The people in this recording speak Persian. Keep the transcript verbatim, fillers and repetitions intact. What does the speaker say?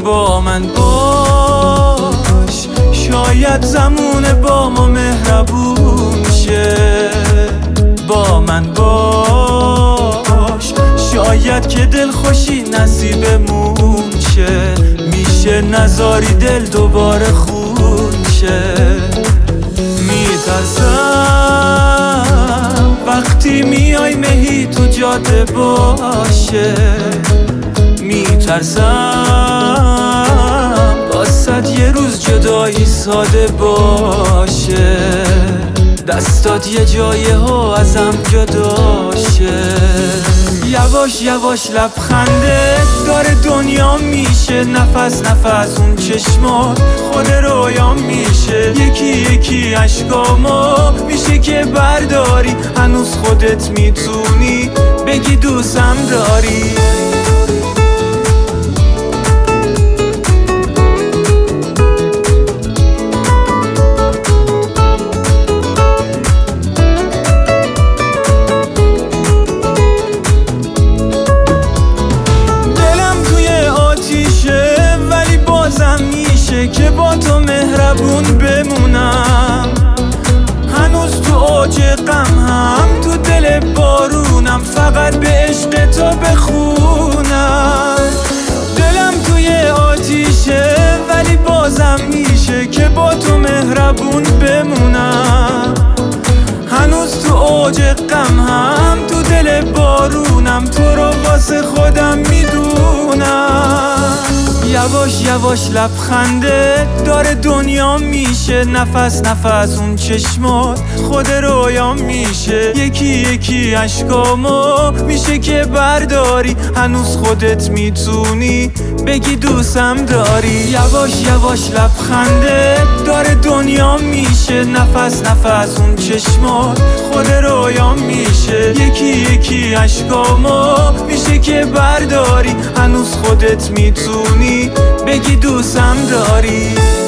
با من باش، شاید زمونه با ما مهربون شه. با من باش، شاید که دل خوشی نصیبمون شه. میشه نذاری دل دوباره خون شه. میترسم وقتی میای مهی تو جاده باشه. میترسم واسه یه روز جدایی ساده باشه. دستات یه جایه ها ازم جدا شه. یواش یواش لبخنده داره دنیا میشه. نفس نفس اون چشمات خود رویا میشه. یکی یکی عشقامو میشه که برداری. هنوز خودت میتونی بگی دوستم داری. که با تو مهربون بمونم. هنوز تو اوج غم هم تو دل بارونم. فقط به عشق تو بخونم. دلم توی آتیشه ولی بازم میشه که با تو مهربون بمونم. هنوز تو اوج غم هم تو دل بارونم. تو رو واسه خودم میدونم. یواش یواش لبخنده داره دنیا میشه. نفس نفس اون چشمات خود رویا میشه. یکی یکی عشقامو میشه که برداری. هنوز خودت میتونی بگی دوستم داری. یواش یواش لبخنده داره دنیا میشه. نفس نفس اون چشمات خود رویا میشه. یکی یکی عشقامو میشه که برداری. هنوز خودت میتونی بگی دوستم داری.